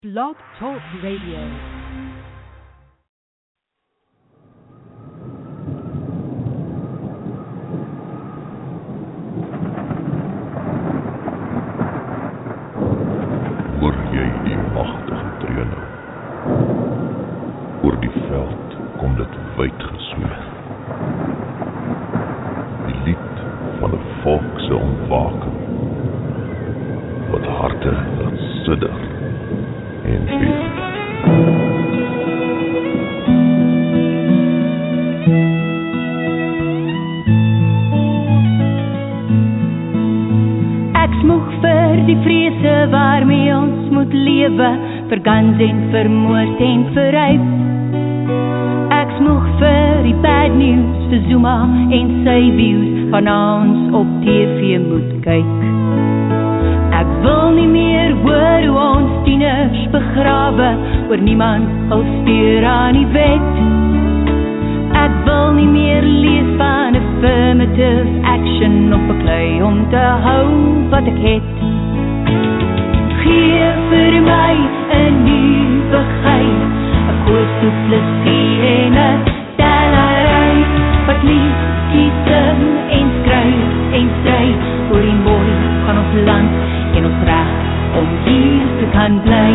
Blog Talk Radio. Hoor jy die magtige trene? Oor die veld kom dit wyd gesweef. Die lied van 'n volk se ontwaking, wat harte laat sidder en beef. Ek smoeg vir die vrese waarmee ons moet lewe, vir guns en vir moord en vir ryp. Ek smoeg vir die bad news, vir Zuma en sy views, van ons op TV moet kyk. Ek wil nie meer hoor hoe ons tieners begrawe, oor niemand hul steur aan die wet. Ek wil nie meer lees van affirmative action op 'n klei om te hou wat ek het. Gee vir my 'n nuwe geit, 'n koers toe plesie en 'n tellery, wat lief kies en skryf en stry oor die mooi van ons land en ons reg om hier te kan bly.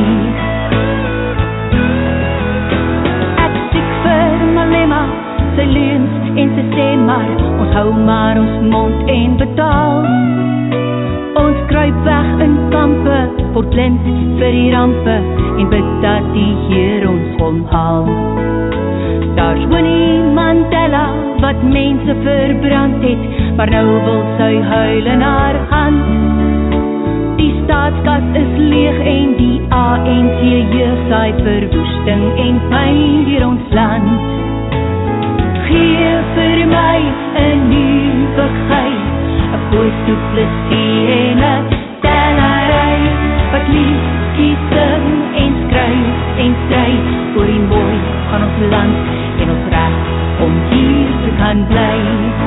Ek stik vir Malema, sy leuns en sy sê maar, ons hou maar ons mond en betaal. Ons kruip weg in kampe, word blind vir die rampe, en bid dat die Heer ons omhaal. Daar's Winnie Mandela, wat mense verbrand het, maar nou wil sy huil in haar hand. Die staatskas is leeg en die ANC jeug saai verwoesting en pyn deur ons land. Gee vir my 'n nuwe geit, 'n voice to plesie en 'n tellery, wat lief kies en skryf en stry oor die mooi van ons land en ons reg om hier te kan bly.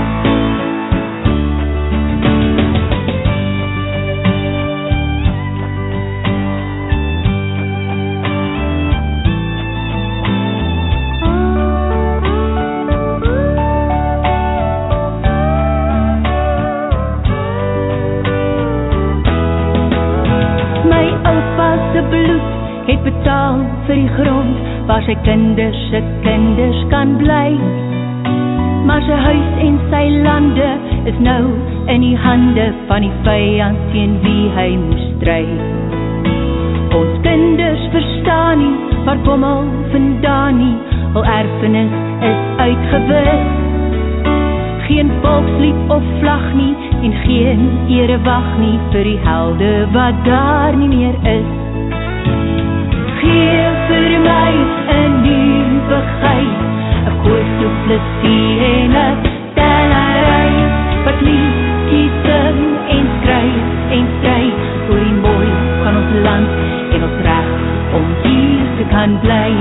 Het betaal vir die grond waar sy kinders se kinders kan bly. Maar sy huis en sy lande is nou in die hande van die vyand teen wie hy moes stry. Ons kinders verstaan nie waar kom al vandaan nie, hul erfenis is uitgewis. Geen volkslied of vlag nie en geen erewag nie vir die helde wat daar nie meer is. Gee vir my 'n nuwe geit, 'n koers toe plesie en 'n tellery, wat lief kies en skryf en stry oor die mooi van ons land en ons reg om hier te kan bly.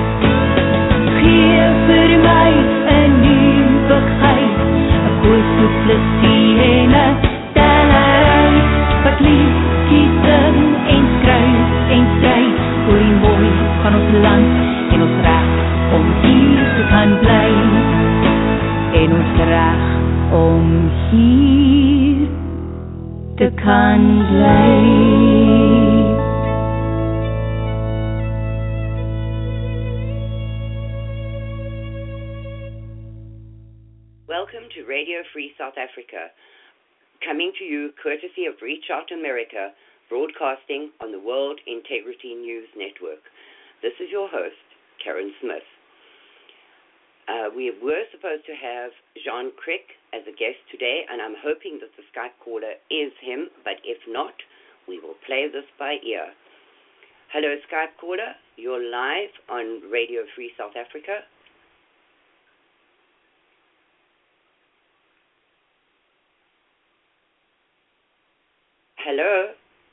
Gee vir my 'n nuwe geit, 'n koers toe plesie en 'n tellery, wat lief kies en skryf en stry oor die mooi van ons land en ons reg om hier te kan bly. En ons reg om hier te kan bly. Welcome to Radio Free South Africa, coming to you courtesy of Reach Out America, broadcasting on the World Integrity News Network. This is your host, Karen Smith. We were supposed to have Jean Crick as a guest today, and I'm hoping that the Skype caller is him, but if not, we will play this by ear. Hello, Skype caller. You're live on Radio Free South Africa. Hello.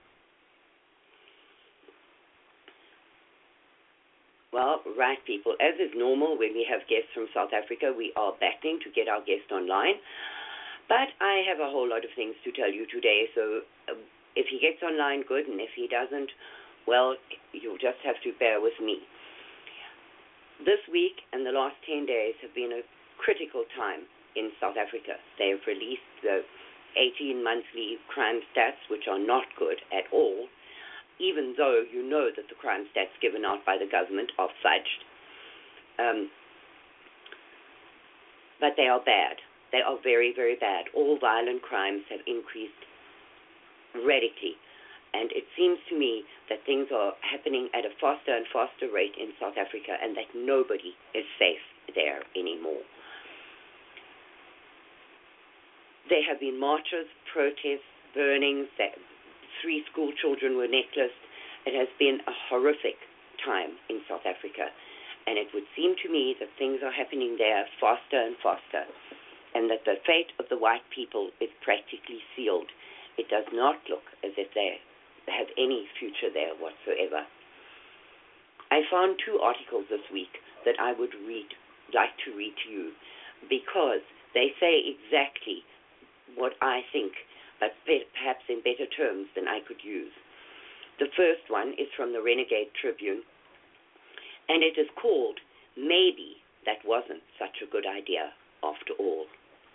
Well, right, people, as is normal when we have guests from South Africa, we are battling to get our guest online. But I have a whole lot of things to tell you today, so if he gets online, good, and if he doesn't, well, you'll just have to bear with me. This week and the last 10 days have been a critical time in South Africa. They have released the 18 monthly crime stats, which are not good at all, even though you know that the crime stats given out by the government are fudged. But they are bad. They are very, very bad. All violent crimes have increased radically. And it seems to me that things are happening at a faster and faster rate in South Africa, and that nobody is safe there anymore. There have been marches, protests, burnings. 3 school children were necklaced. It has been a horrific time in South Africa. And it would seem to me that things are happening there faster and faster, and that the fate of the white people is practically sealed. It does not look as if they have any future there whatsoever. I found 2 articles this week that I would like to read to you, because they say exactly what I think, but perhaps in better terms than I could use. The first one is from the Renegade Tribune, and it is called Maybe That Wasn't Such a Good Idea After All.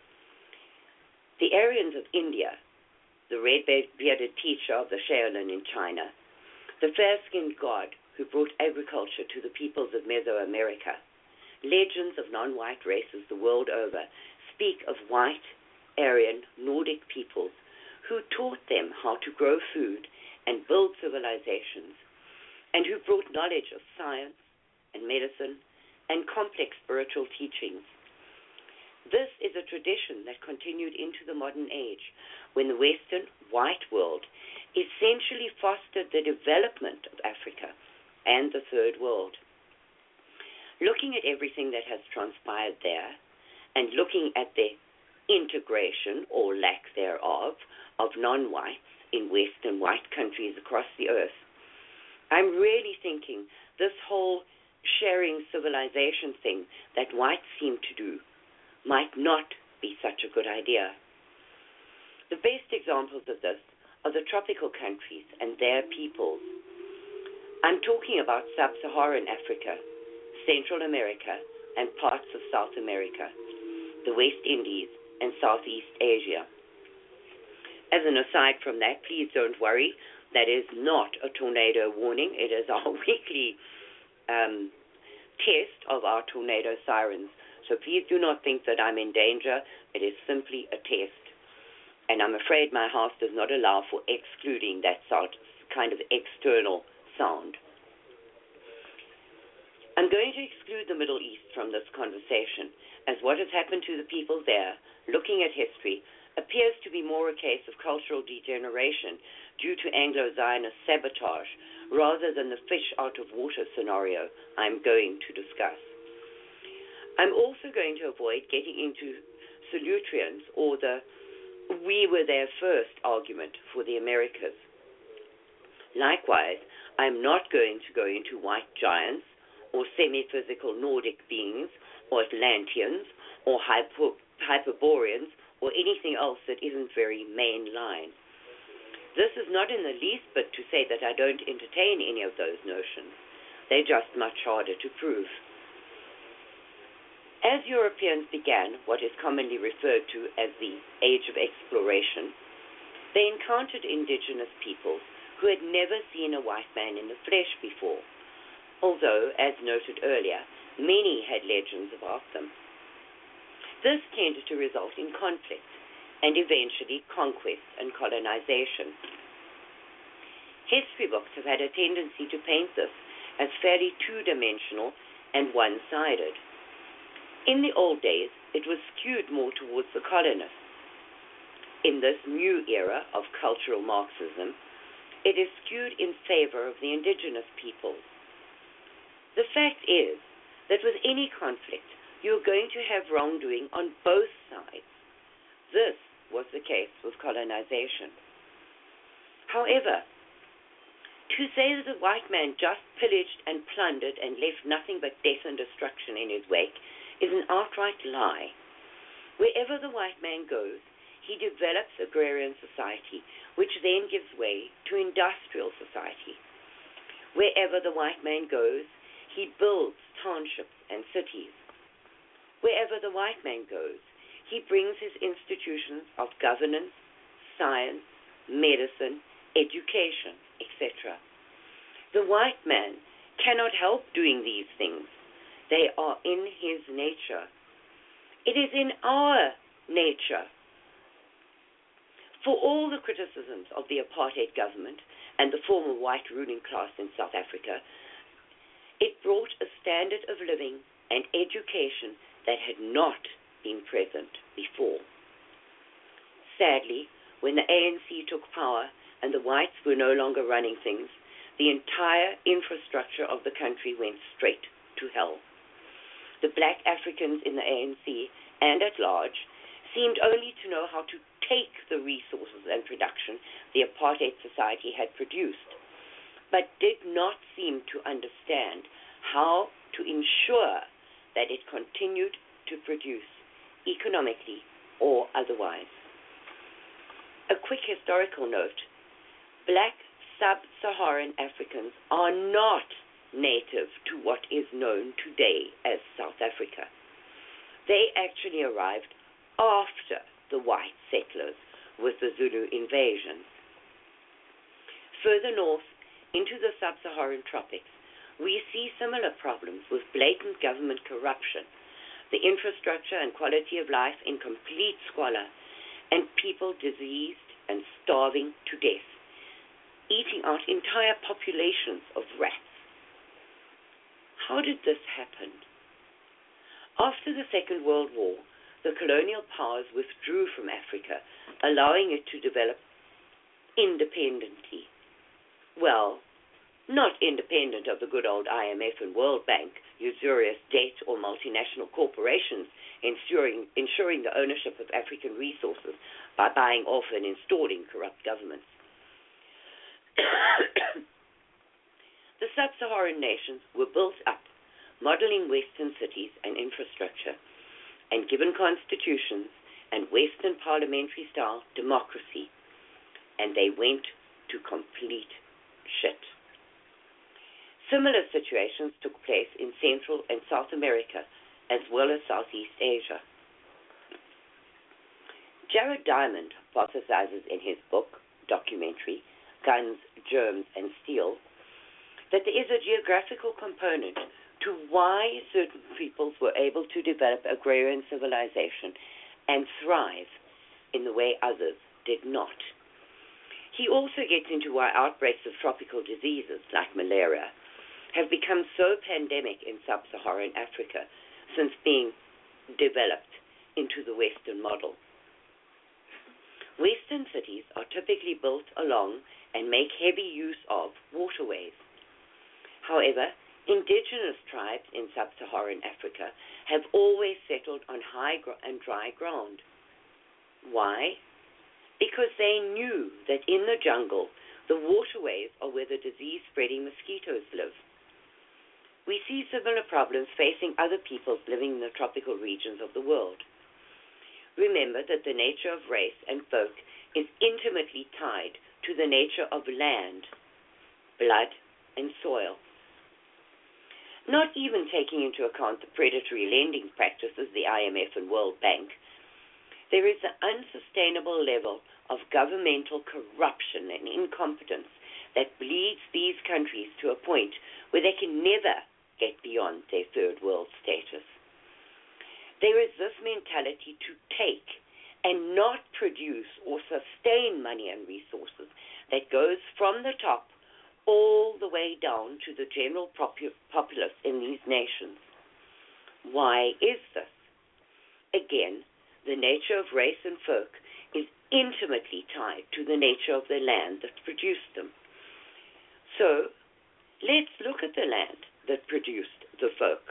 The Aryans of India, the red-bearded teacher of the Shaolin in China, the fair-skinned god who brought agriculture to the peoples of Mesoamerica, legends of non-white races the world over speak of white, Aryan, Nordic peoples who taught them how to grow food and build civilizations, and who brought knowledge of science and medicine and complex spiritual teachings. This is a tradition that continued into the modern age, when the Western white world essentially fostered the development of Africa and the Third World. Looking at everything that has transpired there, and looking at the integration, or lack thereof, of non-whites in Western white countries across the earth, I'm really thinking this whole sharing civilization thing that whites seem to do might not be such a good idea. The best examples of this are the tropical countries and their peoples. I'm talking about sub-Saharan Africa, Central America, and parts of South America, the West Indies, and Southeast Asia. As an aside from that, please don't worry. That is not a tornado warning. It is our weekly test of our tornado sirens. So please do not think that I'm in danger. It is simply a test. And I'm afraid my house does not allow for excluding that kind of external sound. I'm going to exclude the Middle East from this conversation, as what has happened to the people there, looking at history, appears to be more a case of cultural degeneration due to Anglo-Zionist sabotage, rather than the fish-out-of-water scenario I'm going to discuss. I'm also going to avoid getting into salutations or the "we were there first" argument for the Americas. Likewise, I'm not going to go into white giants or semi-physical Nordic beings or Atlanteans or Hyperboreans or anything else that isn't very mainline. This is not in the least but to say that I don't entertain any of those notions. They're just much harder to prove. As Europeans began what is commonly referred to as the Age of Exploration, they encountered indigenous peoples who had never seen a white man in the flesh before, although, as noted earlier, many had legends about them. This tended to result in conflict and eventually conquest and colonization. History books have had a tendency to paint this as fairly two-dimensional and one-sided. In the old days, it was skewed more towards the colonists. In this new era of cultural Marxism, it is skewed in favor of the indigenous peoples. The fact is that with any conflict, you're going to have wrongdoing on both sides. This was the case with colonization. However, to say that the white man just pillaged and plundered and left nothing but death and destruction in his wake is an outright lie. Wherever the white man goes, he develops agrarian society, which then gives way to industrial society. Wherever the white man goes, he builds townships and cities. Wherever the white man goes, he brings his institutions of governance, science, medicine, education, etc. The white man cannot help doing these things. They are in his nature. It is in our nature. For all the criticisms of the apartheid government and the former white ruling class in South Africa, it brought a standard of living and education that had not been present before. Sadly, when the ANC took power and the whites were no longer running things, the entire infrastructure of the country went straight to hell. The black Africans in the ANC and at large seemed only to know how to take the resources and production the apartheid society had produced, but did not seem to understand how to ensure that it continued to produce economically or otherwise. A quick historical note: black sub-Saharan Africans are not native to what is known today as South Africa. They actually arrived after the white settlers with the Zulu invasions. Further north, into the sub-Saharan tropics, we see similar problems with blatant government corruption, the infrastructure and quality of life in complete squalor, and people diseased and starving to death, eating out entire populations of rats. How did this happen? After the Second World War, the colonial powers withdrew from Africa, allowing it to develop independently. Well, not independent of the good old IMF and World Bank, usurious debt, or multinational corporations ensuring the ownership of African resources by buying off and installing corrupt governments. The sub-Saharan nations were built up, modeling Western cities and infrastructure, and given constitutions and Western parliamentary-style democracy, and they went to complete shit. Similar situations took place in Central and South America, as well as Southeast Asia. Jared Diamond hypothesizes in his book, documentary, Guns, Germs, and Steel, that there is a geographical component to why certain peoples were able to develop agrarian civilization and thrive in the way others did not. He also gets into why outbreaks of tropical diseases like malaria have become so pandemic in sub-Saharan Africa since being developed into the Western model. Western cities are typically built along and make heavy use of waterways. However, indigenous tribes in sub-Saharan Africa have always settled on high and dry ground. Why? Because they knew that in the jungle, the waterways are where the disease-spreading mosquitoes live. We see similar problems facing other peoples living in the tropical regions of the world. Remember that the nature of race and folk is intimately tied to the nature of land, blood, and soil. Not even taking into account the predatory lending practices of the IMF and World Bank, there is an unsustainable level of governmental corruption and incompetence that bleeds these countries to a point where they can never get beyond their third world status. There is this mentality to take and not produce or sustain money and resources that goes from the top all the way down to the general populace in these nations. Why is this? Again, the nature of race and folk is intimately tied to the nature of the land that produced them. So, let's look at the land that produced the folk.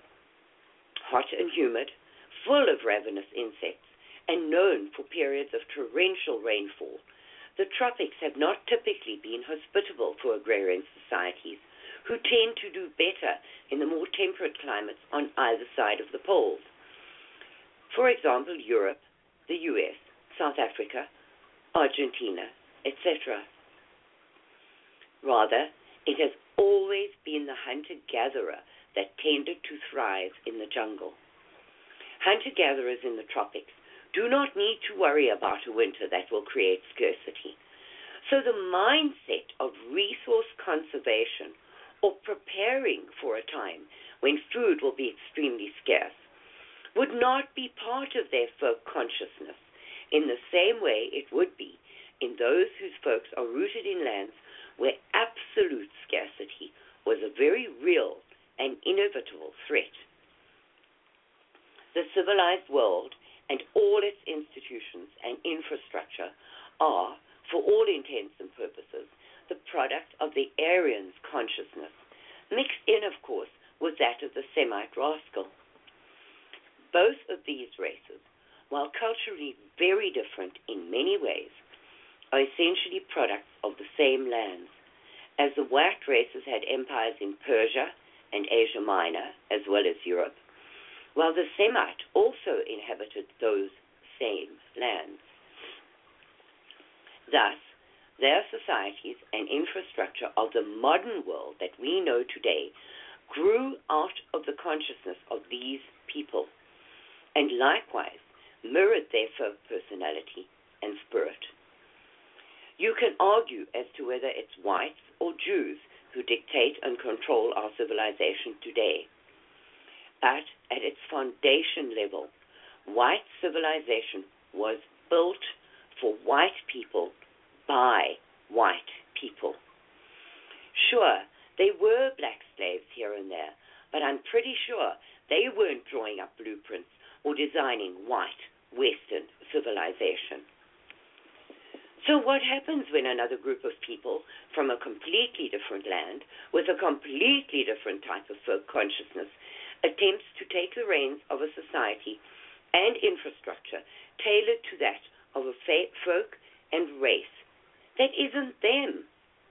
Hot and humid, full of ravenous insects, and known for periods of torrential rainfall, the tropics have not typically been hospitable for agrarian societies, who tend to do better in the more temperate climates on either side of the poles. For example, Europe, the US, South Africa, Argentina, etc. Rather, It has always been the hunter-gatherer that tended to thrive in the jungle. Hunter-gatherers in the tropics do not need to worry about a winter that will create scarcity. So the mindset of resource conservation or preparing for a time when food will be extremely scarce would not be part of their folk consciousness in the same way it would be in those whose folks are rooted in lands where absolute scarcity was a very real and inevitable threat. The civilized world and all its institutions and infrastructure are, for all intents and purposes, the product of the Aryan's consciousness, mixed in, of course, with that of the Semite rascal. Both of these races, while culturally very different in many ways, are essentially products of the same lands, as the white races had empires in Persia and Asia Minor, as well as Europe, while the Semite also inhabited those same lands. Thus, their societies and infrastructure of the modern world that we know today grew out of the consciousness of these people, and likewise mirrored their folk personality and spirit. You can argue as to whether it's whites or Jews who dictate and control our civilization today. But at its foundation level, white civilization was built for white people by white people. Sure, there were black slaves here and there, but I'm pretty sure they weren't drawing up blueprints or designing white Western civilization. So what happens when another group of people from a completely different land with a completely different type of folk consciousness attempts to take the reins of a society and infrastructure tailored to that of a folk and race that isn't them?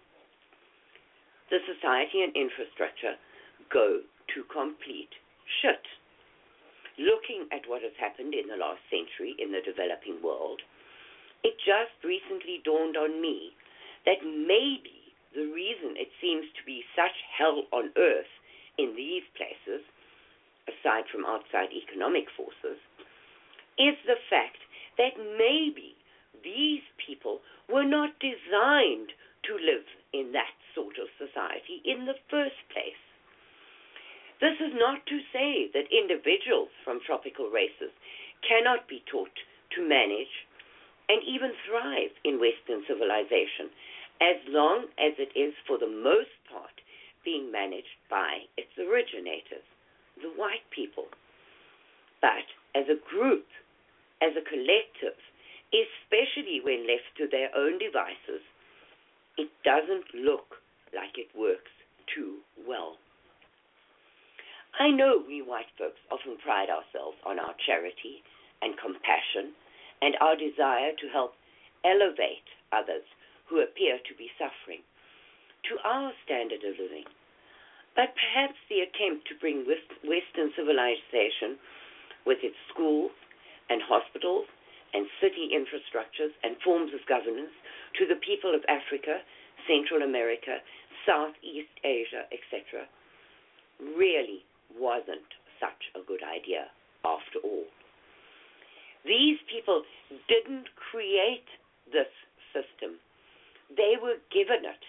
The society and infrastructure go to complete shit. Looking at what has happened in the last century in the developing world, it just recently dawned on me that maybe the reason it seems to be such hell on earth in these places, aside from outside economic forces, is the fact that maybe these people were not designed to live in that sort of society in the first place. This is not to say that individuals from tropical races cannot be taught to manage and even thrive in Western civilization, as long as it is for the most part being managed by its originators, the white people. But as a group, as a collective, especially when left to their own devices, it doesn't look like it works too well. I know we white folks often pride ourselves on our charity and compassion and our desire to help elevate others who appear to be suffering to our standard of living. But perhaps the attempt to bring Western civilization with its schools and hospitals and city infrastructures and forms of governance to the people of Africa, Central America, Southeast Asia, etc., really wasn't such a good idea after all. These people didn't create this system. They were given it.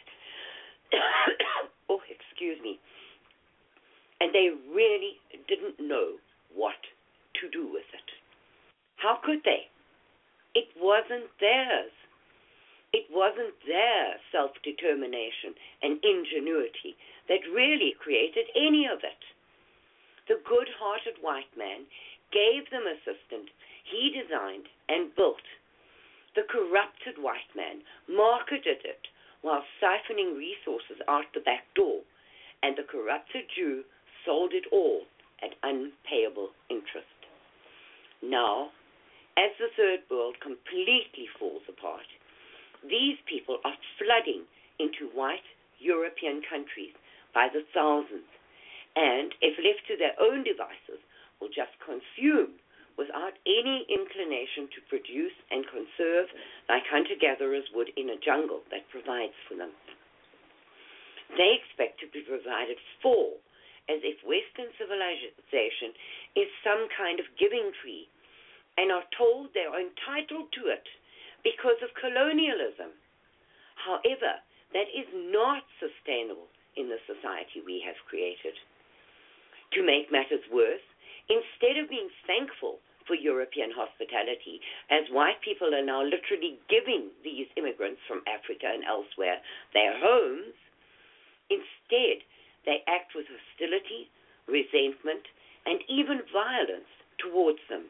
Oh, excuse me. And they really didn't know what to do with it. How could they? It wasn't theirs. It wasn't their self-determination and ingenuity that really created any of it. The good-hearted white man gave them a system he designed and built. The corrupted white man marketed it while siphoning resources out the back door, and the corrupted Jew sold it all at unpayable interest. Now, as the third world completely falls apart, these people are flooding into white European countries by the thousands, and if left to their own devices, will just consume without any inclination to produce and conserve like hunter-gatherers would in a jungle that provides for them. They expect to be provided for, as if Western civilization is some kind of giving tree, and are told they are entitled to it because of colonialism. However, that is not sustainable in the society we have created. To make matters worse, instead of being thankful for European hospitality, as white people are now literally giving these immigrants from Africa and elsewhere their homes, instead they act with hostility, resentment, and even violence towards them.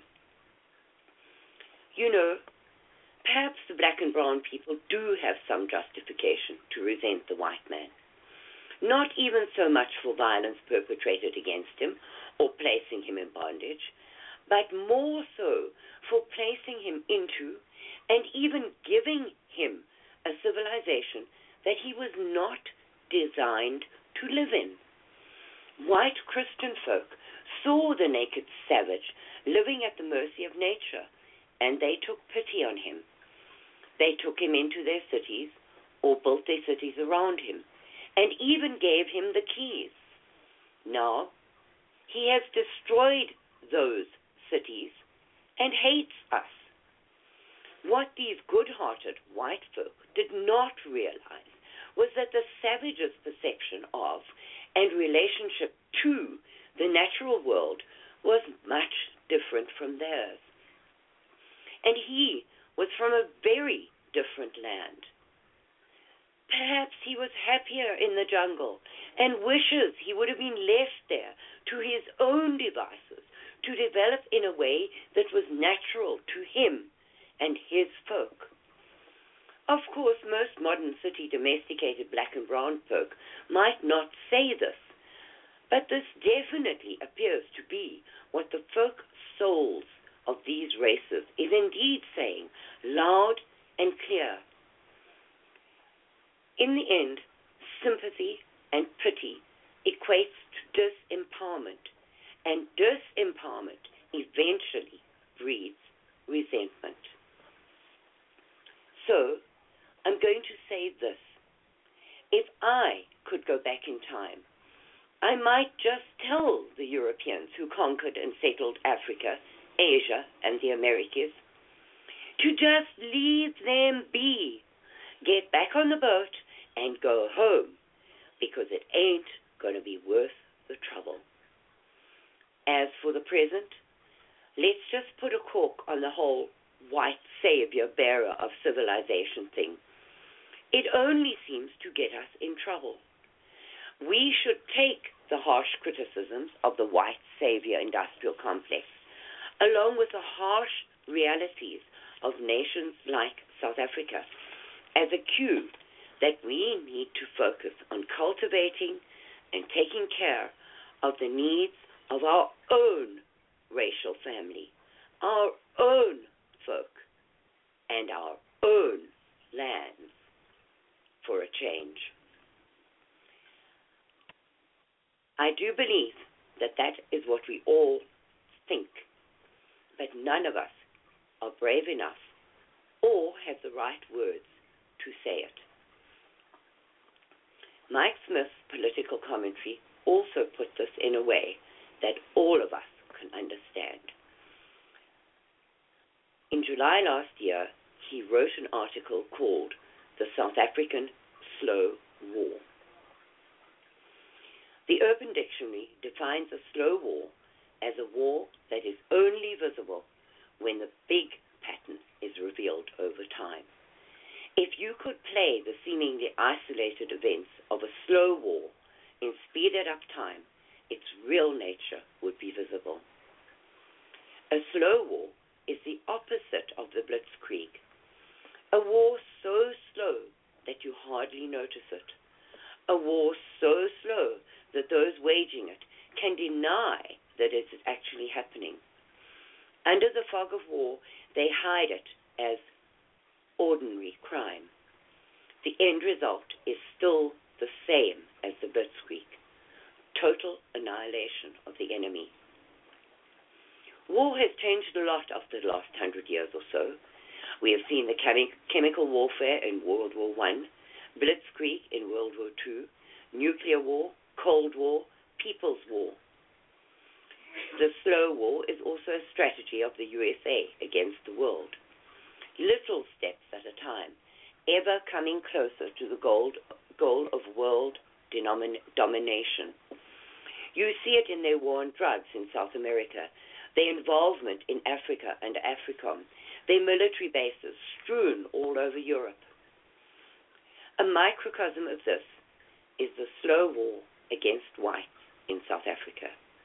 You know, perhaps the black and brown people do have some justification to resent the white man. Not even so much for violence perpetrated against him or placing him in bondage, but more so for placing him into and even giving him a civilization that he was not designed to live in. White Christian folk saw the naked savage living at the mercy of nature, and they took pity on him. They took him into their cities or built their cities around him, and even gave him the keys. Now, he has destroyed those cities and hates us. What these good-hearted white folk did not realize was that the savage's perception of and relationship to the natural world was much different from theirs. And he was from a very different land. Perhaps he was happier in the jungle and wishes he would have been left there to his own devices to develop in a way that was natural to him and his folk. Of course, most modern city domesticated black and brown folk might not say this, but this definitely appears to be what the folk souls of these races is indeed saying, loud and clear. In the end, sympathy and pity equates to disempowerment, and disempowerment eventually breeds resentment. So, I'm going to say this. If I could go back in time, I might just tell the Europeans who conquered and settled Africa, Asia, and the Americas to just leave them be, get back on the boat, and go home, because it ain't going to be worth the trouble. As for the present, let's just put a cork on the whole white savior bearer of civilization thing. It only seems to get us in trouble. We should take the harsh criticisms of the white savior industrial complex, along with the harsh realities of nations like South Africa, as a cue that we need to focus on cultivating and taking care of the needs of our own racial family, our own folk, and our own lands for a change. I do believe that that is what we all think, but none of us are brave enough or have the right words to say it. Mike Smith's political commentary also put this in a way that all of us can understand. In July last year, he wrote an article called The South African Slow War. The Urban Dictionary defines a slow war as a war that is only visible when the big pattern is revealed over time. If you could play the seemingly isolated events of a slow war in speeded up time, its real nature would be visible. A slow war is the opposite of the blitzkrieg, a war so slow that you hardly notice it, a war so slow that those waging it can deny that it is actually happening. Under the fog of war, they hide it as ordinary crime. The end result is still the same as the blitzkrieg: total annihilation of the enemy. War has changed a lot after the last 100 years or so. We have seen the chemical warfare in World War I, blitzkrieg in World War II, nuclear war, Cold War, People's War. The slow war is also a strategy of the USA against the world. Little steps at a time, ever coming closer to the goal of world domination. You see it in their war on drugs in South America, their involvement in Africa and AFRICOM, their military bases strewn all over Europe. A microcosm of this is the slow war against whites in South Africa.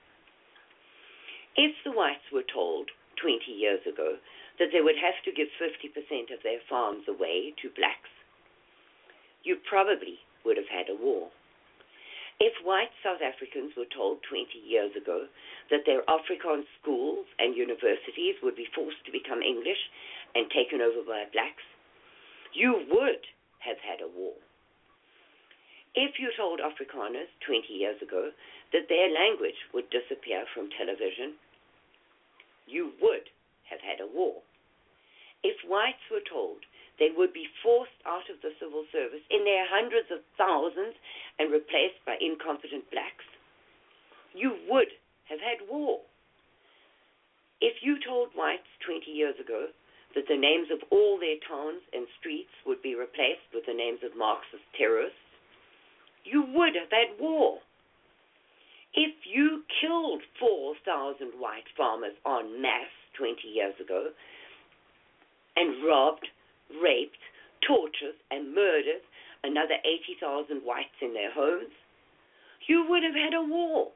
If the whites were told 20 years ago that they would have to give 50% of their farms away to blacks, you probably would have had a war. If white South Africans were told 20 years ago that their Afrikaans schools and universities would be forced to become English and taken over by blacks, you would have had a war. If you told Afrikaners 20 years ago that their language would disappear from television, you would have had a war. If whites were told they would be forced out of the civil service in their hundreds of thousands and replaced by incompetent blacks, you would have had war. If you told whites 20 years ago that the names of all their towns and streets would be replaced with the names of Marxist terrorists, you would have had war. If you killed 4,000 white farmers en masse 20 years ago and robbed, raped, tortured, and murdered another 80,000 whites in their homes, you would have had a war.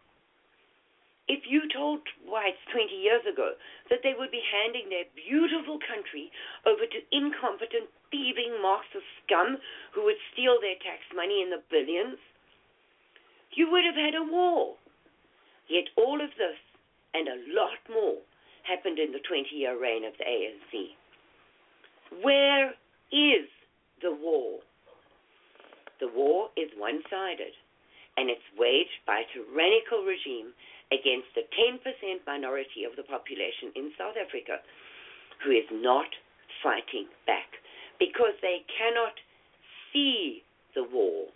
If you told whites 20 years ago that they would be handing their beautiful country over to incompetent, thieving Marxist scum who would steal their tax money in the billions, you would have had a war. Yet all of this and a lot more happened in the 20-year reign of the ANC. Where is the war? The war is one-sided, and it's waged by a tyrannical regime against the 10% minority of the population in South Africa who is not fighting back because they cannot see the war.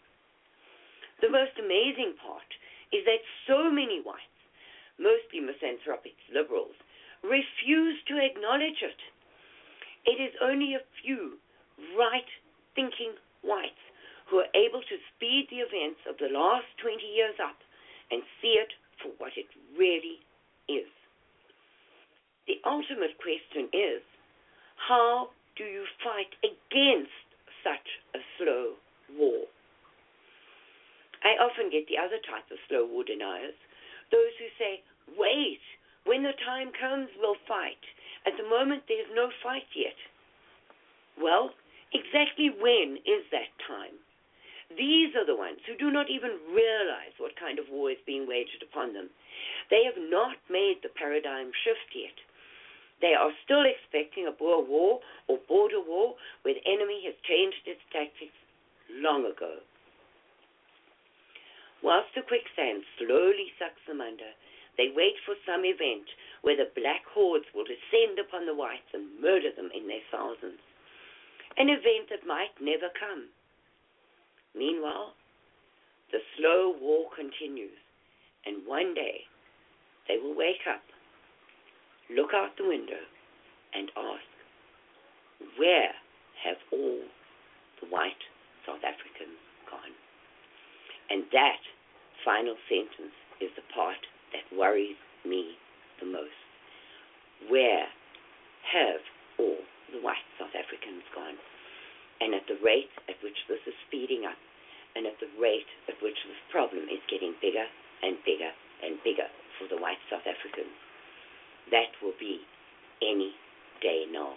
The most amazing part is that so many whites, mostly misanthropic liberals, refuse to acknowledge it. It is only a few right-thinking whites who are able to speed the events of the last 20 years up and see it for what it really is. The ultimate question is, how do you fight against such a slow war? I often get the other type of slow war deniers, those who say, wait, when the time comes, we'll fight. At the moment, there's no fight yet. Well, exactly when is that time? These are the ones who do not even realize what kind of war is being waged upon them. They have not made the paradigm shift yet. They are still expecting a Boer war or border war where the enemy has changed its tactics long ago. Whilst the quicksand slowly sucks them under, they wait for some event where the black hordes will descend upon the whites and murder them in their thousands. An event that might never come. Meanwhile, the slow war continues, and one day they will wake up, look out the window, and ask, where have all the white South Africans gone? And that final sentence is the part that worries me the most. Where have all the white South Africans gone? And at the rate at which this is speeding up, and at the rate at which this problem is getting bigger and bigger and bigger for the white South Africans, that will be any day now.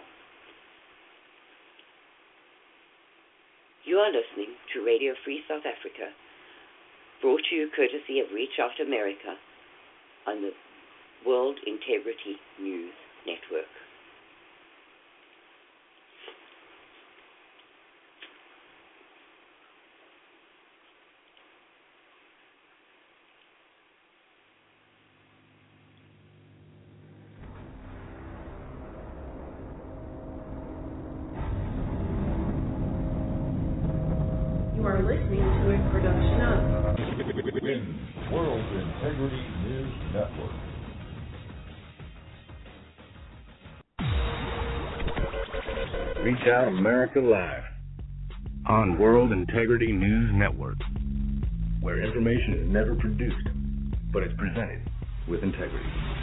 You are listening to Radio Free South Africa, brought to you courtesy of Reach Out America on the World Integrity News Network. You are listening to Quick production of World Integrity News Network. Reach Out America Live on World Integrity News Network, where information is never produced, but it's presented with integrity.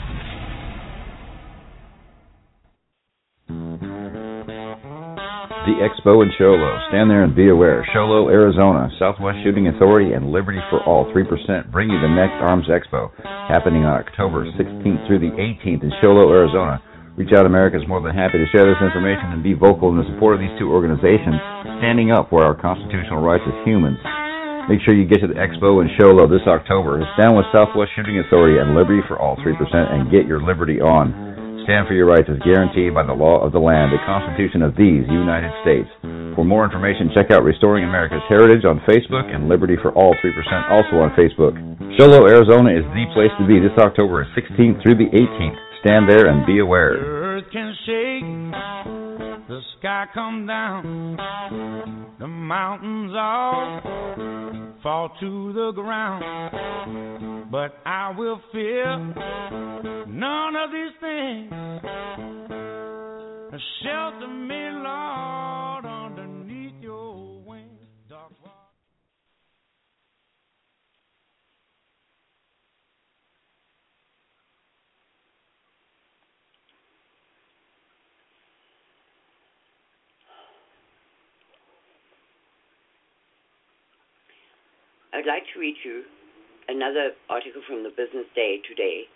The Expo in Show Low. Stand there and be aware. Show Low, Arizona. Southwest Shooting Authority and Liberty for All 3% bring you the next Arms Expo, happening on October 16th through the 18th in Show Low, Arizona. Reach Out America is more than happy to share this information and be vocal in the support of these two organizations, standing up for our constitutional rights as humans. Make sure you get to the Expo in Show Low this October. Stand with Southwest Shooting Authority and Liberty for All 3% and get your liberty on. Stand for your rights as guaranteed by the law of the land, the Constitution of these United States. For more information, check out Restoring America's Heritage on Facebook and Liberty for All 3% also on Facebook. Show Low, Arizona is the place to be this October 16th through the 18th. Stand there and be aware. The earth can shake, the sky come down, the mountains all fall to the ground, but I will fear none of these things. Shelter me, Lord, underneath your wings. Dark water. I'd like to read you another article from the Business Day today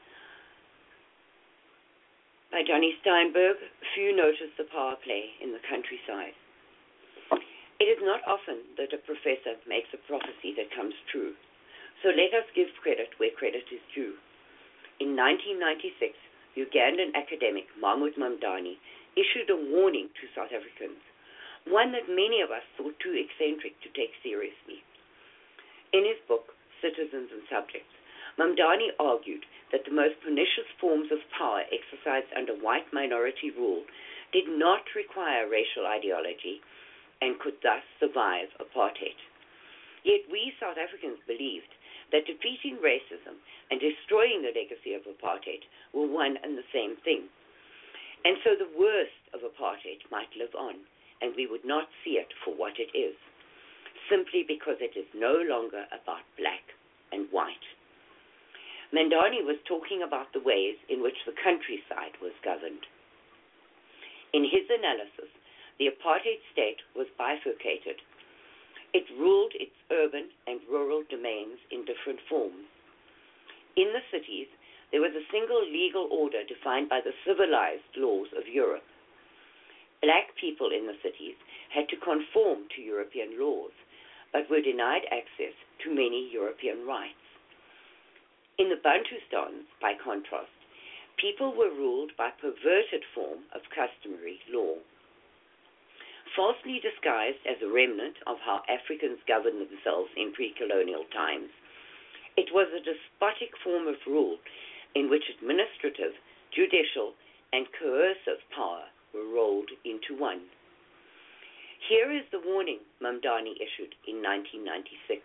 by Johnny Steinberg. Few notice the power play in the countryside. It is not often that a professor makes a prophecy that comes true, so let us give credit where credit is due. In 1996, Ugandan academic Mahmoud Mamdani issued a warning to South Africans, one that many of us thought too eccentric to take seriously. In his book, Citizens and Subjects, Mamdani argued that the most pernicious forms of power exercised under white minority rule did not require racial ideology and could thus survive apartheid. Yet we South Africans believed that defeating racism and destroying the legacy of apartheid were one and the same thing. And so the worst of apartheid might live on, and we would not see it for what it is, simply because it is no longer about black and white. Mamdani was talking about the ways in which the countryside was governed. In his analysis, the apartheid state was bifurcated. It ruled its urban and rural domains in different forms. In the cities, there was a single legal order defined by the civilized laws of Europe. Black people in the cities had to conform to European laws, but were denied access to many European rights. In the Bantustans, by contrast, people were ruled by perverted form of customary law. Falsely disguised as a remnant of how Africans governed themselves in pre-colonial times, it was a despotic form of rule in which administrative, judicial, and coercive power were rolled into one. Here is the warning Mamdani issued in 1996.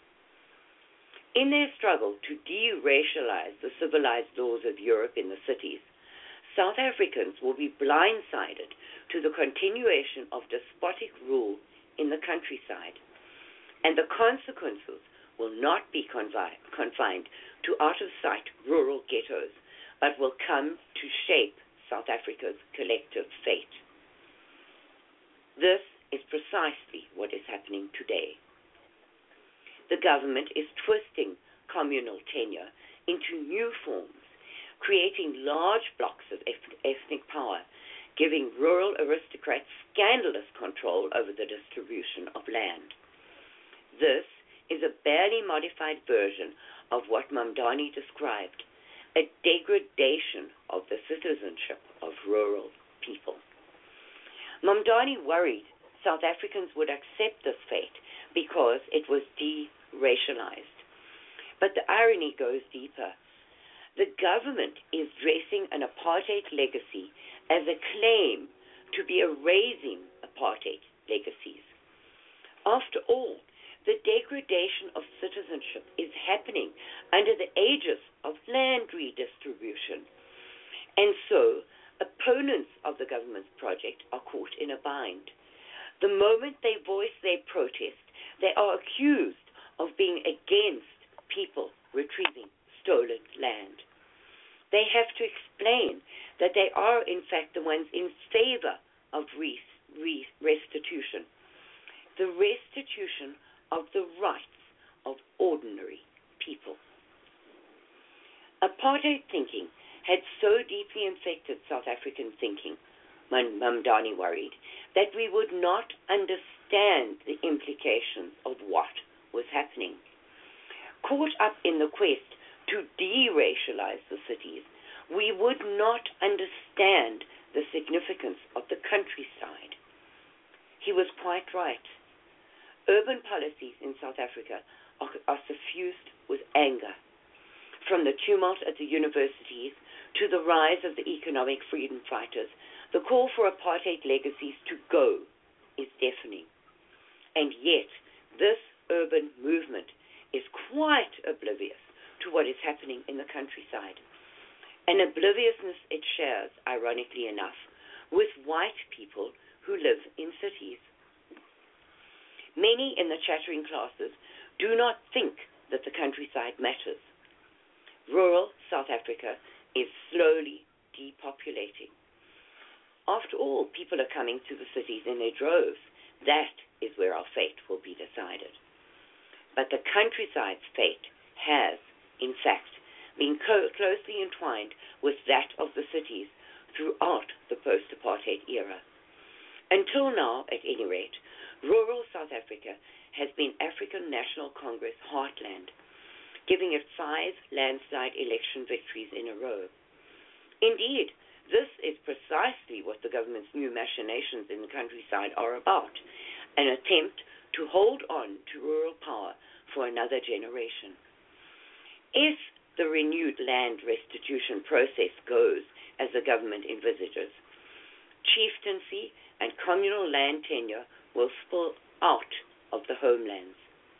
In their struggle to de-racialize the civilized laws of Europe in the cities, South Africans will be blindsided to the continuation of despotic rule in the countryside, and the consequences will not be confined to out-of-sight rural ghettos, but will come to shape South Africa's collective fate. This is precisely what is happening today. The government is twisting communal tenure into new forms, creating large blocks of ethnic power, giving rural aristocrats scandalous control over the distribution of land. This is a barely modified version of what Mamdani described, a degradation of the citizenship of rural people. Mamdani worried South Africans would accept this fate because it was de-racialized. But the irony goes deeper. The government is dressing an apartheid legacy as a claim to be erasing apartheid legacies. After all, The degradation of citizenship is happening under the aegis of land redistribution. And so, opponents of the government's project are caught in a bind. The moment they voice their protest, they are accused of being against people retrieving stolen land. They have to explain that they are, in fact, the ones in favor of restitution, the restitution of the rights of ordinary people. Apartheid thinking had so deeply infected South African thinking, Mamdani worried, that we would not understand the implications of what was happening. Caught up in the quest to de-racialize the cities, we would not understand the significance of the countryside. He was quite right. Urban policies in South Africa are suffused with anger. From the tumult at the universities to the rise of the economic freedom fighters, the call for apartheid legacies to go is deafening. And yet, this urban movement is quite oblivious to what is happening in the countryside. An obliviousness it shares, ironically enough, with white people who live in cities. Many in the chattering classes do not think that the countryside matters. Rural South Africa is slowly depopulating. After all, people are coming to the cities in their droves. That is where our fate will be decided. But the countryside's fate has, in fact, been closely entwined with that of the cities throughout the post-apartheid era. Until now, at any rate, rural South Africa has been African National Congress heartland, giving it 5 landslide election victories in a row. Indeed, this is precisely what the government's new machinations in the countryside are about, an attempt to hold on to rural power for another generation. If the renewed land restitution process goes as the government envisages, chieftaincy and communal land tenure will spill out of the homelands.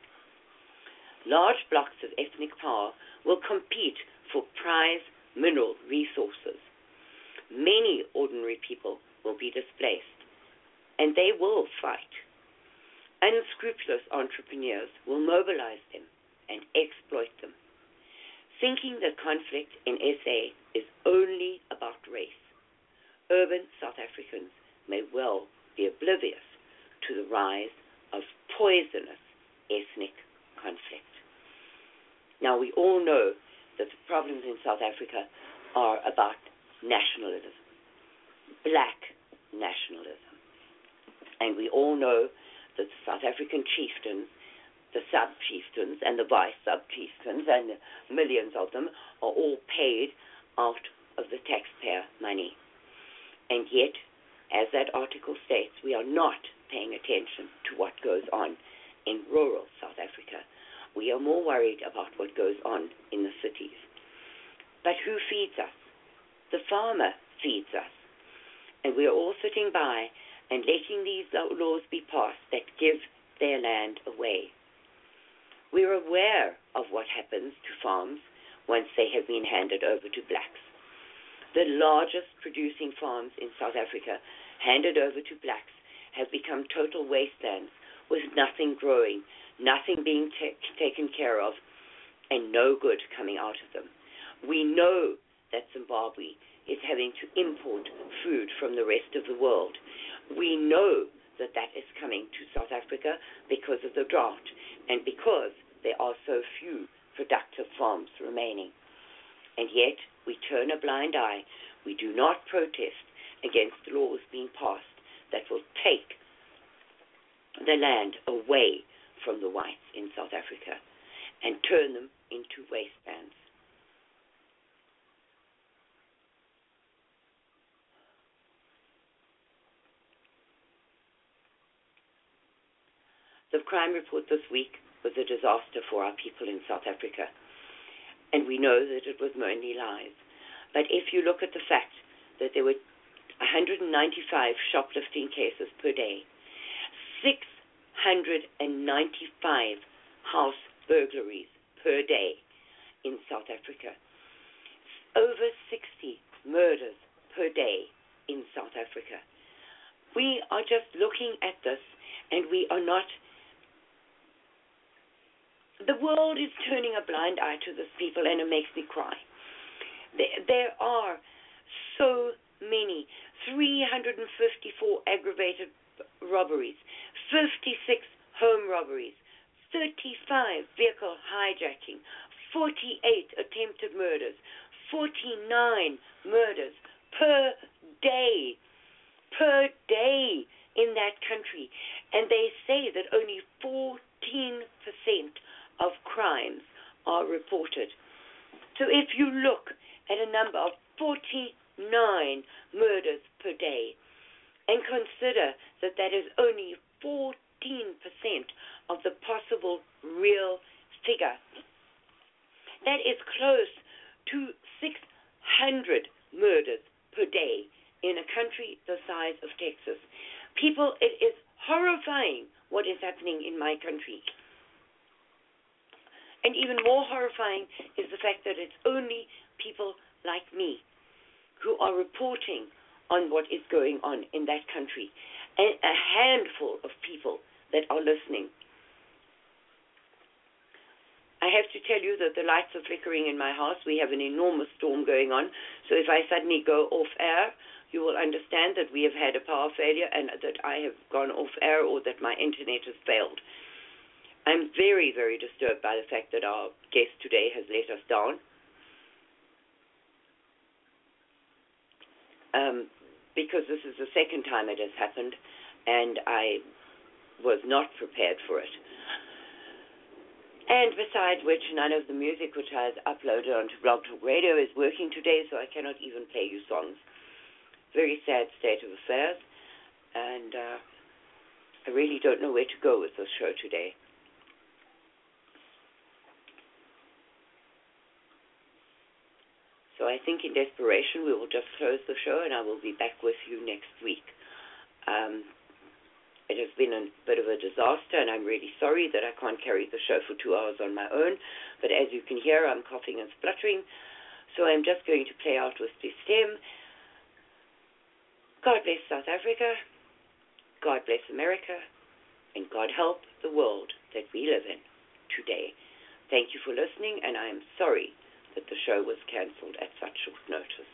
Large blocks of ethnic power will compete for prize mineral resources. Many ordinary people will be displaced, and they will fight. Unscrupulous entrepreneurs will mobilize them and exploit them. Thinking that conflict in SA is only about race, urban South Africans may well be oblivious to the rise of poisonous ethnic conflict. Now, we all know that the problems in South Africa are about nationalism, black nationalism. And we all know that the South African chieftains, the sub-chieftains and the vice-sub-chieftains, and millions of them, are all paid out of the taxpayer money. And yet, as that article states, we are not paying attention to what goes on in rural South Africa. We are more worried about what goes on in the cities. But who feeds us? The farmer feeds us. And we are all sitting by and letting these laws be passed that give their land away. We are aware of what happens to farms once they have been handed over to blacks. The largest producing farms in South Africa, handed over to blacks, have become total wastelands with nothing growing, nothing being taken care of, and no good coming out of them. We know that Zimbabwe is having to import food from the rest of the world. We know that that is coming to South Africa because of the drought and because there are so few productive farms remaining. And yet, we turn a blind eye. We do not protest against laws being passed that will take the land away from the whites in South Africa and turn them into wastelands. The crime report this week was a disaster for our people in South Africa, and we know that it was mainly lies. But if you look at the fact that there were 195 shoplifting cases per day, 600 295 house burglaries per day in South Africa. Over 60 murders per day in South Africa. We are just looking at this, and we are not. The world is turning a blind eye to this, people, and it makes me cry. There are so many, 354 aggravated robberies, 56 home robberies, 35 vehicle hijacking, 48 attempted murders, 49 murders per day in that country. And they say that only 14% of crimes are reported. So if you look at a number of 49 murders per day and consider that that is only 14% of the possible real figure, that is close to 600 murders per day in a country the size of Texas. People, it is horrifying what is happening in my country. And even more horrifying is the fact that it's only people like me who are reporting on what is going on in that country. And a handful of people that are listening. I have to tell you that the lights are flickering in my house. We have an enormous storm going on. So if I suddenly go off air, you will understand that we have had a power failure and that I have gone off air or that my internet has failed. I'm very, very disturbed by the fact that our guest today has let us down. Because this is the second time it has happened, and I was not prepared for it. And besides which, none of the music which I have uploaded onto Blog Talk Radio is working today, so I cannot even play you songs. Very sad state of affairs, and I really don't know where to go with this show today. So I think in desperation we will just close the show, and I will be back with you next week. It has been a bit of a disaster, and I'm really sorry that I can't carry the show for 2 hours on my own. But as you can hear, I'm coughing and spluttering, so I'm just going to play out with the stem. God bless South Africa, God bless America, and God help the world that we live in today. Thank you for listening, and I am sorry that the show was cancelled at such short notice.